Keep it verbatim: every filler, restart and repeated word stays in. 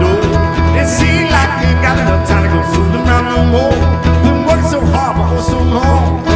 road. It seems like we ain't got enough time to go fooling around no more. Been working so hard for oh so long.